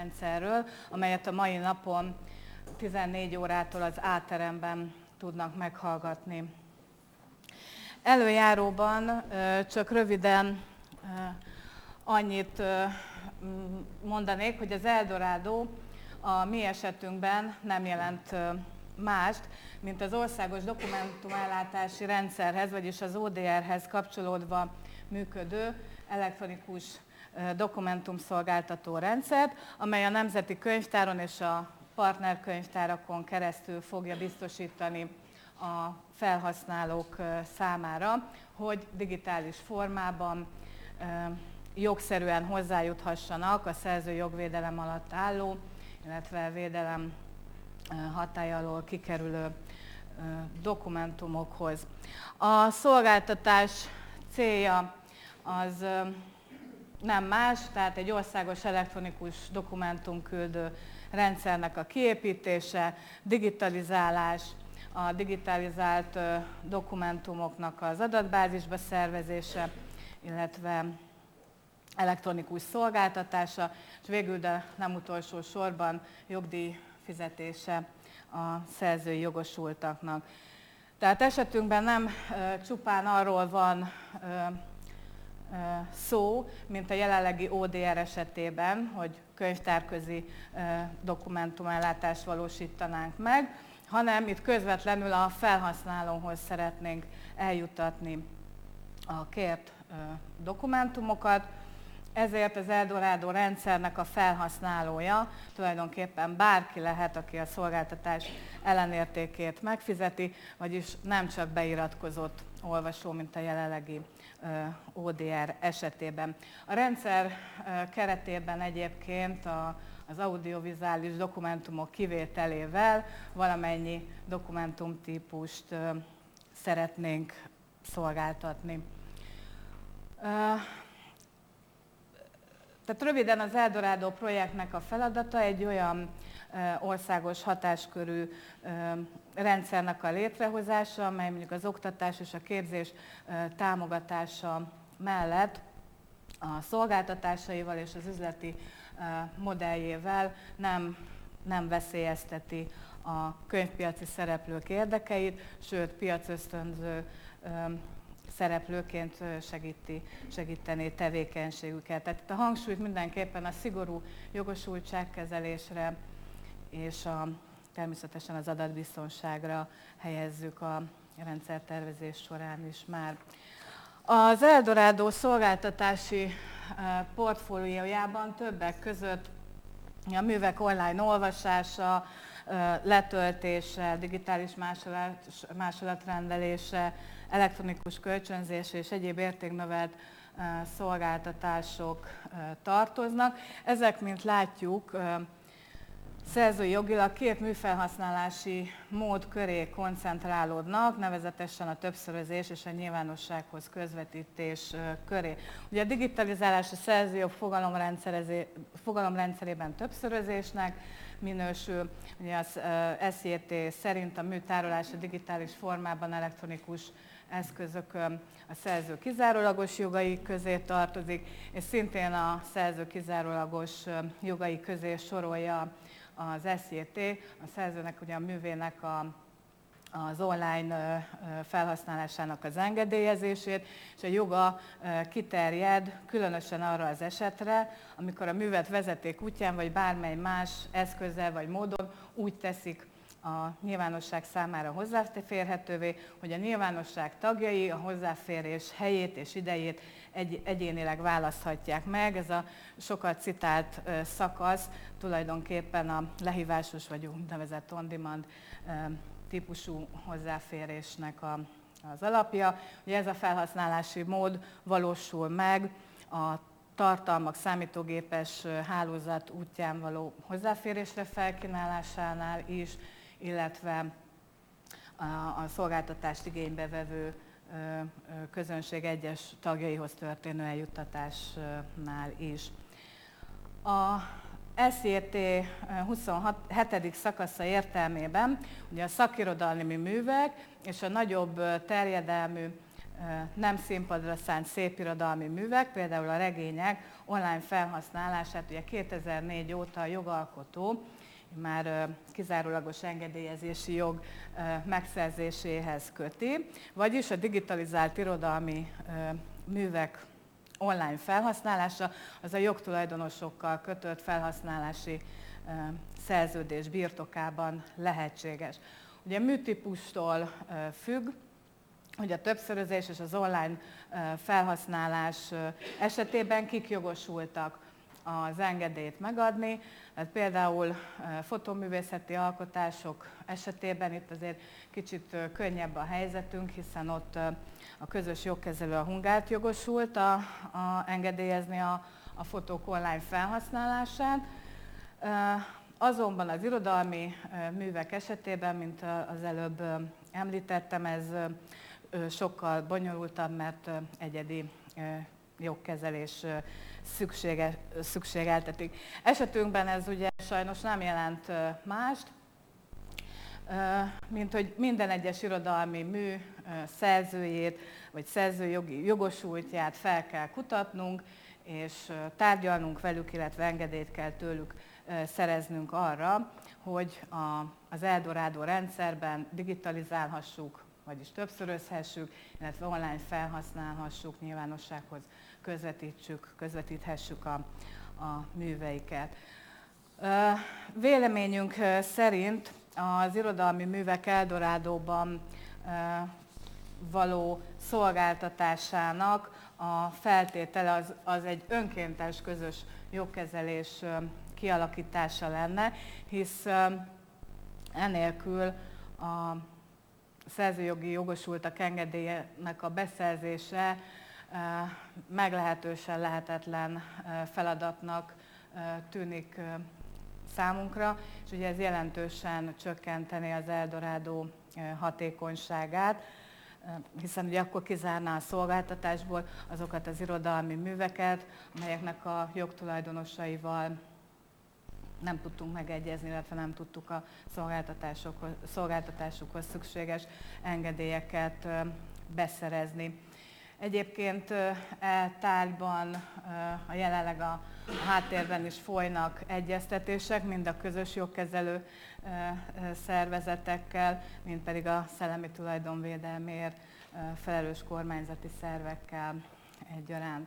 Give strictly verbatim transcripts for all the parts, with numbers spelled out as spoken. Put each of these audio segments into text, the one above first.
rendszerről, amelyet a mai napon tizennégy órától az A-teremben tudnak meghallgatni. Előjáróban csak röviden annyit mondanék, hogy az Eldorado a mi esetünkben nem jelent mást, mint az országos dokumentumellátási rendszerhez, vagyis az o dé er-hez kapcsolódva működő elektronikus dokumentumszolgáltató rendszert, amely a Nemzeti Könyvtáron és a partnerkönyvtárakon keresztül fogja biztosítani a felhasználók számára, hogy digitális formában jogszerűen hozzájuthassanak a szerzői jogvédelem alatt álló, illetve védelem hatálya alól kikerülő dokumentumokhoz. A szolgáltatás célja az nem más, tehát egy országos elektronikus dokumentumküldő rendszernek a kiépítése, digitalizálás, a digitalizált dokumentumoknak az adatbázisba szervezése, illetve elektronikus szolgáltatása, és végül, de nem utolsó sorban jogdíj fizetése a szerzői jogosultaknak. Tehát esetünkben nem e, csupán arról van e, e, szó, mint a jelenlegi o dé er esetében, hogy könyvtárközi e, dokumentumellátást valósítanánk meg, hanem itt közvetlenül a felhasználóhoz szeretnénk eljuttatni a kért e, dokumentumokat. Ezért az Eldorado rendszernek a felhasználója tulajdonképpen bárki lehet, aki a szolgáltatás ellenértékét megfizeti, vagyis nem csak beiratkozott olvasó, mint a jelenlegi o dé er esetében. A rendszer keretében egyébként a, az audiovizuális dokumentumok kivételével valamennyi dokumentumtípust szeretnénk szolgáltatni. Tehát röviden az Eldorado projektnek a feladata egy olyan e, országos hatáskörű e, rendszernek a létrehozása, amely mondjuk az oktatás és a képzés e, támogatása mellett a szolgáltatásaival és az üzleti e, modelljével nem, nem veszélyezteti a könyvpiaci szereplők érdekeit, sőt piacösztönző e, szereplőként segíti, segíteni tevékenységüket. Tehát itt a hangsúlyt mindenképpen a szigorú jogosultságkezelésre és a, természetesen az adatbiztonságra helyezzük a rendszertervezés során is már. Az Eldorado szolgáltatási portfóliójában többek között a művek online olvasása, letöltése, digitális másolat, másolatrendelése, elektronikus kölcsönzés és egyéb értéknövelt szolgáltatások tartoznak. Ezek, mint látjuk, szerzői jogilag két műfelhasználási mód köré koncentrálódnak, nevezetesen a többszörözés és a nyilvánossághoz közvetítés köré. Ugye a digitalizálás a szerzői jog fogalomrendszerében többszörözésnek minősül. Ugye az es jé té szerint a műtárolás a digitális formában elektronikus eszközökön a szerző kizárólagos jogai közé tartozik, és szintén a szerző kizárólagos jogai közé sorolja az es jé té, a szerzőnek, ugye a művének a, az online felhasználásának az engedélyezését, és a joga kiterjed különösen arra az esetre, amikor a művet vezeték útján, vagy bármely más eszközzel vagy módon úgy teszik a nyilvánosság számára hozzáférhetővé, hogy a nyilvánosság tagjai a hozzáférés helyét és idejét egy, egyénileg választhatják meg. Ez a sokat citált szakasz tulajdonképpen a lehívásos vagy úgynevezett on-demand típusú hozzáférésnek a, az alapja. Ugye ez a felhasználási mód valósul meg a tartalmak számítógépes hálózat útján való hozzáférésre felkínálásánál is, illetve a szolgáltatást igénybe vevő közönség egyes tagjaihoz történő eljuttatásnál is. A es jé té huszonhetedik szakasza értelmében ugye a szakirodalmi művek és a nagyobb terjedelmű nem színpadra szánt szépirodalmi művek, például a regények online felhasználását ugye kétezer-négy óta a jogalkotó már kizárólagos engedélyezési jog megszerzéséhez köti, vagyis a digitalizált irodalmi művek online felhasználása az a jogtulajdonosokkal kötött felhasználási szerződés birtokában lehetséges. Ugye műtípustól függ, hogy a többszörözés és az online felhasználás esetében kik jogosultak az engedélyt megadni. Tehát például fotóművészeti alkotások esetében itt azért kicsit könnyebb a helyzetünk, hiszen ott a közös jogkezelő, a Hungárt jogosult a, a, engedélyezni a, a fotók online felhasználását. Azonban az irodalmi művek esetében, mint az előbb említettem, ez sokkal bonyolultabb, mert egyedi jogkezelés szüksége, szükségeltetik. Esetünkben ez ugye sajnos nem jelent mást, mint hogy minden egyes irodalmi mű szerzőjét, vagy szerzőjogi jogosultját fel kell kutatnunk, és tárgyalnunk velük, illetve engedélyt kell tőlük szereznünk arra, hogy a, az Eldorado rendszerben digitalizálhassuk, vagyis többszörözhessük, illetve online felhasználhassuk, nyilvánossághoz közvetítsük, közvetíthessük a, a műveiket. Véleményünk szerint az irodalmi művek Eldorádóban való szolgáltatásának a feltétele az, az egy önkéntes közös jogkezelés kialakítása lenne, hisz enélkül a szerzőjogi jogosultak engedélyének a beszerzése meglehetősen lehetetlen feladatnak tűnik számunkra, és ugye ez jelentősen csökkenteni az Eldorado hatékonyságát, hiszen ugye akkor kizárná a szolgáltatásból azokat az irodalmi műveket, amelyeknek a jogtulajdonosaival nem tudtunk megegyezni, illetve nem tudtuk a szolgáltatásukhoz szükséges engedélyeket beszerezni. Egyébként e tárgyban a jelenleg a háttérben is folynak egyeztetések, mind a közös jogkezelő szervezetekkel, mind pedig a szellemi tulajdonvédelmért felelős kormányzati szervekkel egyaránt.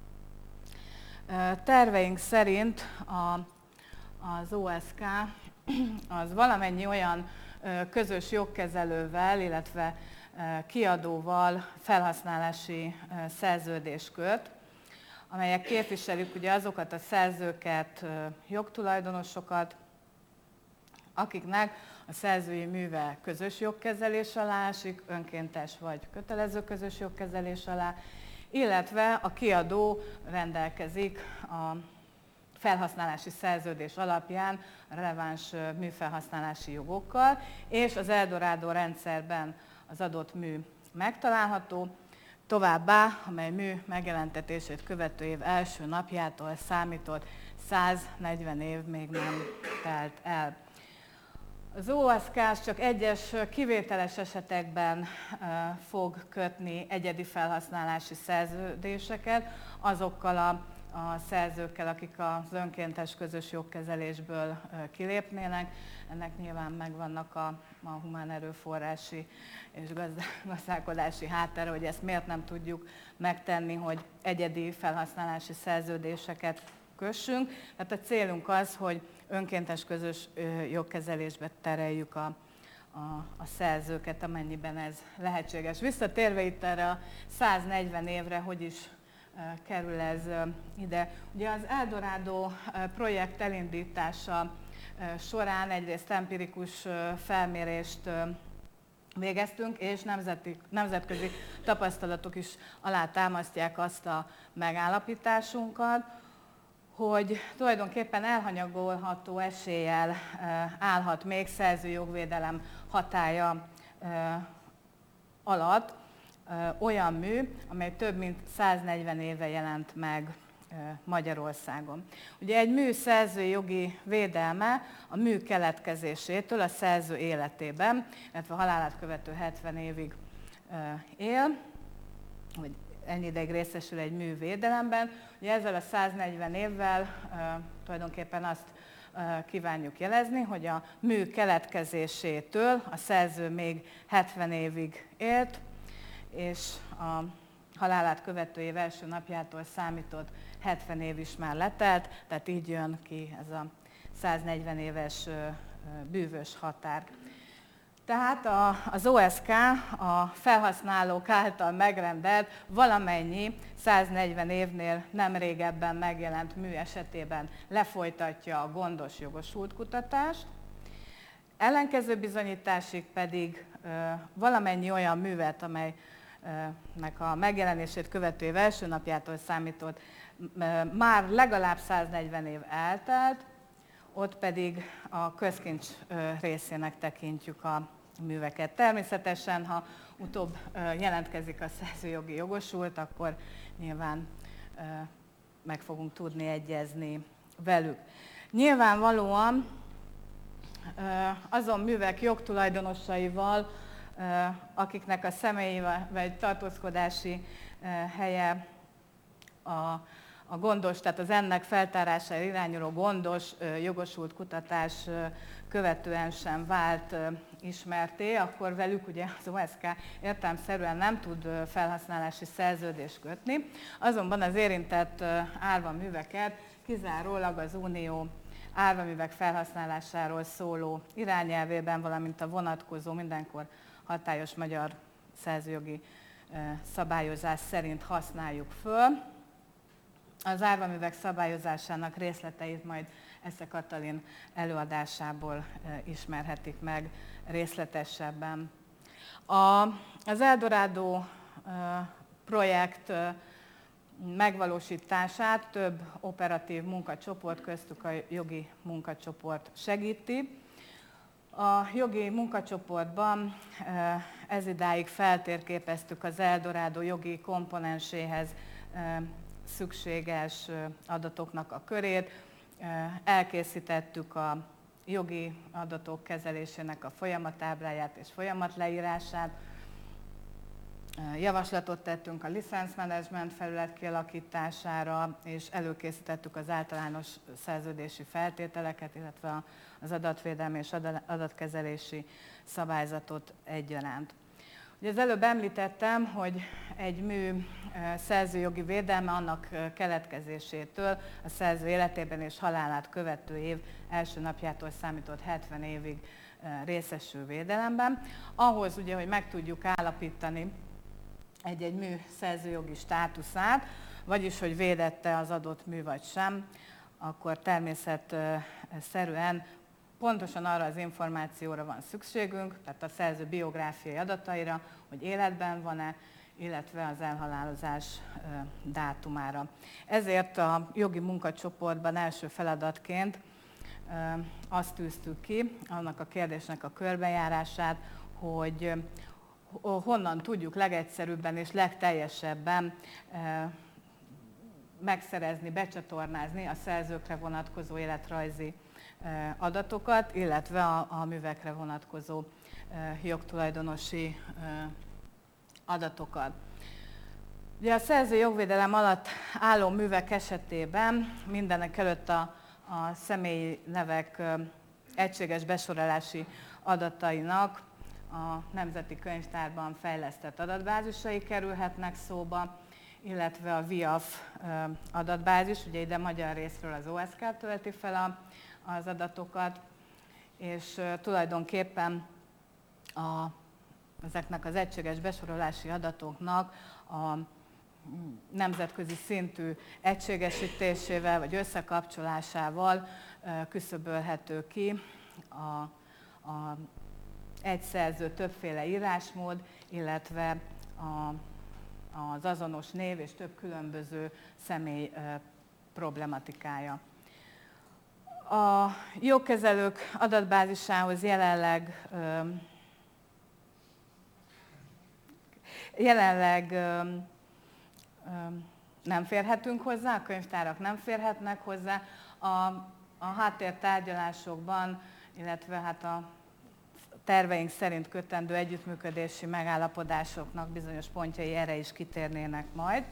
Terveink szerint a, az o es ká az valamennyi olyan közös jogkezelővel, illetve kiadóval felhasználási szerződést köt, amelyek képviselik ugye azokat a szerzőket, jogtulajdonosokat, akiknek a szerzői műve közös jogkezelés alá esik, önkéntes vagy kötelező közös jogkezelés alá, illetve a kiadó rendelkezik a felhasználási szerződés alapján a releváns műfelhasználási jogokkal, és az Eldorado rendszerben az adott mű megtalálható, továbbá, amely mű megjelentetését követő év első napjától számított száznegyven év még nem telt el. Az o es ká csak egyes kivételes esetekben fog kötni egyedi felhasználási szerződéseket azokkal a, a szerzőkkel, akik az önkéntes közös jogkezelésből kilépnének. Ennek nyilván megvannak a, a humán erőforrási és gazdálkodási háttere, hogy ezt miért nem tudjuk megtenni, hogy egyedi felhasználási szerződéseket kössünk. Tehát a célunk az, hogy önkéntes közös jogkezelésbe tereljük a, a, a szerzőket, amennyiben ez lehetséges. Visszatérve itt erre a száznegyven évre, hogy is kerül ez ide. Ugye az Eldorado projekt elindítása során egyrészt empirikus felmérést végeztünk, és nemzeti, nemzetközi tapasztalatok is alátámasztják azt a megállapításunkat, hogy tulajdonképpen elhanyagolható eséllyel állhat még szerzőjogvédelem hatálya alatt olyan mű, amely több mint száznegyven éve jelent meg Magyarországon. Ugye egy mű szerzői jogi védelme a mű keletkezésétől a szerző életében, illetve a halálát követő hetven évig él, hogy ennyi ideig részesül egy mű védelemben. Ugye ezzel a száznegyven évvel uh, tulajdonképpen azt uh, kívánjuk jelezni, hogy a mű keletkezésétől a szerző még hetven évig élt, és a halálát követő év első napjától számított hetven év is már letelt, tehát így jön ki ez a száznegyven éves uh, bűvös határ. Tehát a, az o es ká a felhasználók által megrendelt valamennyi száznegyven évnél nem régebben megjelent mű esetében lefolytatja a gondos jogosult kutatást, ellenkező bizonyításig pedig ö, valamennyi olyan művet, amelynek a megjelenését követő év első napjától számított, ö, már legalább száznegyven év eltelt, ott pedig a közkincs részének tekintjük a műveket. Természetesen, ha utóbb jelentkezik a szerzőjogi jogosult, akkor nyilván meg fogunk tudni egyezni velük. Nyilvánvalóan azon művek jogtulajdonosaival, akiknek a személyi vagy tartózkodási helye a a gondos, tehát az ennek feltárására irányuló gondos jogosult kutatás követően sem vált ismertté, akkor velük ugye az o es ká értelemszerűen nem tud felhasználási szerződést kötni, azonban az érintett árvaműveket kizárólag az Unió árvaművek felhasználásáról szóló irányelvében, valamint a vonatkozó mindenkor hatályos magyar szerzőjogi szabályozás szerint használjuk föl. Az árvaművek szabályozásának részleteit majd Esze Katalin előadásából ismerhetik meg részletesebben. A, az Eldorado projekt megvalósítását több operatív munkacsoport, köztük a jogi munkacsoport segíti. A jogi munkacsoportban ezidáig feltérképeztük az Eldorado jogi komponenséhez szükséges adatoknak a körét, elkészítettük a jogi adatok kezelésének a folyamatábláját és folyamatleírását, javaslatot tettünk a licensz management felület kialakítására, és előkészítettük az általános szerződési feltételeket, illetve az adatvédelmi és adatkezelési szabályzatot egyaránt. Ugye az előbb említettem, hogy egy mű szerzőjogi védelme annak keletkezésétől a szerző életében és halálát követő év első napjától számított hetven évig részesül védelemben. Ahhoz ugye, hogy meg tudjuk állapítani egy-egy mű szerzőjogi státuszát, vagyis hogy védette az adott mű vagy sem, akkor természetszerűen pontosan arra az információra van szükségünk, tehát a szerző biográfiai adataira, hogy életben van-e, illetve az elhalálozás dátumára. Ezért a jogi munkacsoportban első feladatként azt tűztük ki, annak a kérdésnek a körbejárását, hogy honnan tudjuk legegyszerűbben és legteljesebben megszerezni, becsatornázni a szerzőkre vonatkozó életrajzi adatokat, illetve a, a művekre vonatkozó jogtulajdonosi adatokat. Ugye a szerző jogvédelem alatt álló művek esetében mindenek előtt a, a személyi nevek egységes besorolási adatainak a Nemzeti Könyvtárban fejlesztett adatbázisai kerülhetnek szóba, illetve a vé i á ef adatbázis, ugye ide magyar részről az o es ká tölti fel a, az adatokat, és tulajdonképpen a, ezeknek az egységes besorolási adatoknak a nemzetközi szintű egységesítésével vagy összekapcsolásával küszöbölhető ki a, a egy szerző többféle írásmód, illetve a, az azonos név és több különböző személy problematikája. A jogkezelők adatbázisához jelenleg, jelenleg nem férhetünk hozzá, a könyvtárak nem férhetnek hozzá. A, a háttértárgyalásokban, illetve hát a terveink szerint kötendő együttműködési megállapodásoknak bizonyos pontjai erre is kitérnének majd.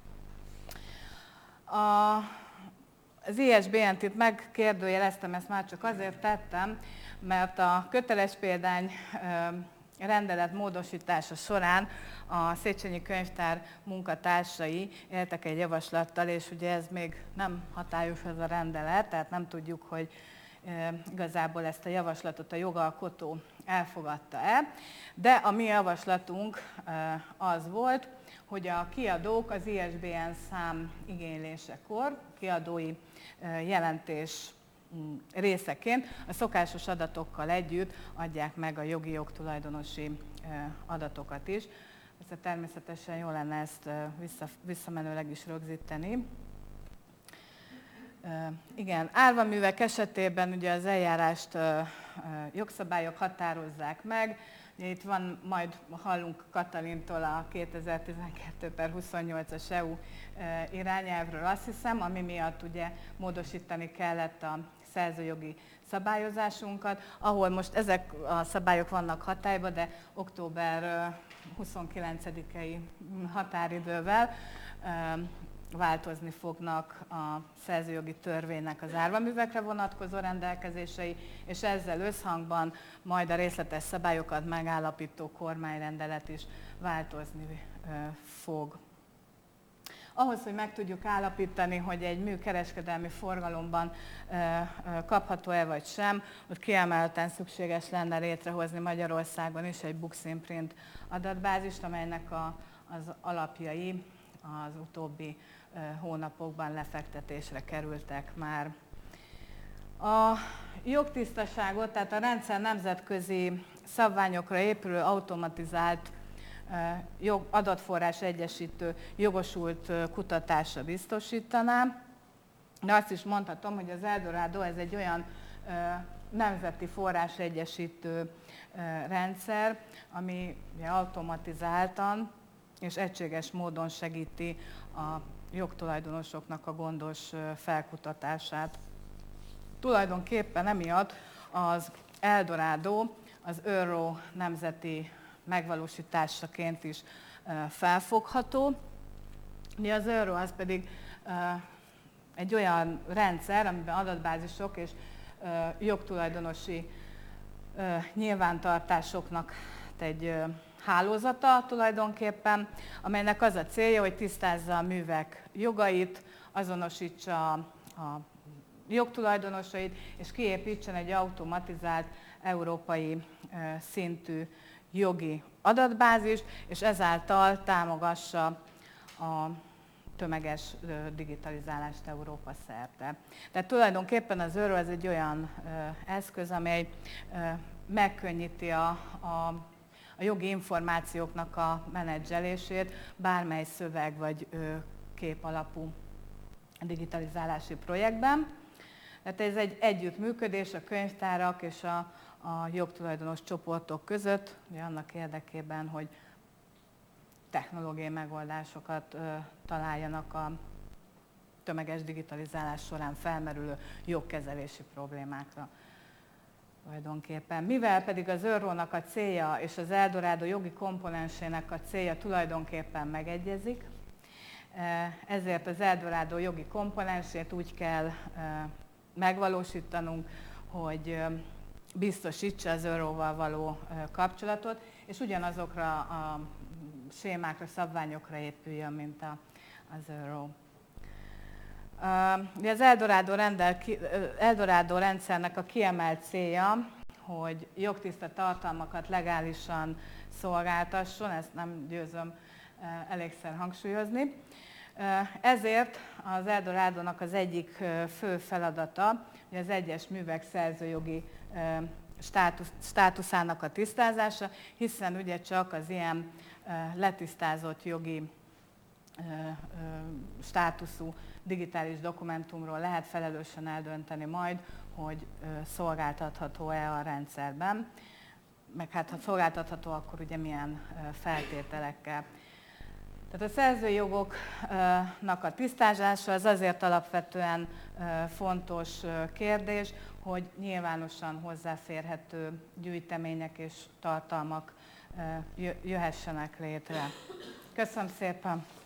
A, az i es bé en té-t megkérdőjeleztem, ezt már csak azért tettem, mert a köteles példány rendelet módosítása során a Széchenyi Könyvtár munkatársai éltek egy javaslattal, és ugye ez még nem hatályos ez a rendelet, tehát nem tudjuk, hogy igazából ezt a javaslatot a jogalkotó elfogadta-e, de a mi javaslatunk az volt, hogy a kiadók az i es bé en szám igénylésekor, kiadói jelentés részeként a szokásos adatokkal együtt adják meg a jogi jogtulajdonosi adatokat is. Ezt természetesen jó lenne ezt vissza, visszamenőleg is rögzíteni. Igen, árvaművek esetében ugye az eljárást jogszabályok határozzák meg. Itt van, majd hallunk Katalintól a kétezer-tizenkettő per huszonnyolcas é u irányelvről, azt hiszem, ami miatt ugye módosítani kellett a szerzőjogi szabályozásunkat, ahol most ezek a szabályok vannak hatályban, de október huszonkilencedikei határidővel változni fognak a szerzőjogi törvénynek az árvaművekre vonatkozó rendelkezései, és ezzel összhangban majd a részletes szabályokat megállapító kormányrendelet is változni fog. Ahhoz, hogy meg tudjuk állapítani, hogy egy mű kereskedelmi forgalomban kapható-e vagy sem, ott kiemelten szükséges lenne létrehozni Magyarországon is egy Books-in-Print adatbázist, amelynek a, az alapjai az utóbbi hónapokban lefektetésre kerültek már. A jogtisztaságot, tehát a rendszer nemzetközi szabványokra épülő automatizált jog, adatforrás egyesítő jogosult kutatása biztosítaná. De azt is mondhatom, hogy az Eldorado ez egy olyan nemzeti forrás egyesítő rendszer, ami automatizáltan és egységes módon segíti a jogtulajdonosoknak a gondos felkutatását. Tulajdonképpen emiatt az Eldorado az Euro nemzeti megvalósításaként is felfogható. Ugye az Euro az pedig egy olyan rendszer, amiben adatbázisok és jogtulajdonosi nyilvántartásoknak egy hálózata tulajdonképpen, amelynek az a célja, hogy tisztázza a művek jogait, azonosítsa a jogtulajdonosait, és kiépítsen egy automatizált európai szintű jogi adatbázist, és ezáltal támogassa a tömeges digitalizálást Európa szerte. Tehát tulajdonképpen az Euro ez egy olyan eszköz, amely megkönnyíti a, a a jogi információknak a menedzselését bármely szöveg vagy kép alapú digitalizálási projektben. Tehát ez egy együttműködés a könyvtárak és a, a jogtulajdonos csoportok között, annak érdekében, hogy technológiai megoldásokat ö, találjanak a tömeges digitalizálás során felmerülő jogkezelési problémákra. Tulajdonképpen. Mivel pedig az Euro-nak a célja és az Eldorado jogi komponensének a célja tulajdonképpen megegyezik, ezért az Eldorado jogi komponensét úgy kell megvalósítanunk, hogy biztosítsa az Euro-val való kapcsolatot, és ugyanazokra a sémákra, szabványokra épüljön, mint az Euro. Az Eldorado, rendel, Eldorado rendszernek a kiemelt célja, hogy jogtiszta tartalmakat legálisan szolgáltasson, ezt nem győzöm elégszer hangsúlyozni. Ezért az Eldorádónak az egyik fő feladata, hogy az egyes művek szerzőjogi státusz, státuszának a tisztázása, hiszen ugye csak az ilyen letisztázott jogi státuszú digitális dokumentumról lehet felelősen eldönteni majd, hogy szolgáltatható-e a rendszerben, meg hát ha szolgáltatható, akkor ugye milyen feltételekkel. Tehát a szerzői jogoknak a tisztázása az azért alapvetően fontos kérdés, hogy nyilvánosan hozzáférhető gyűjtemények és tartalmak jöhessenek létre. Köszönöm szépen!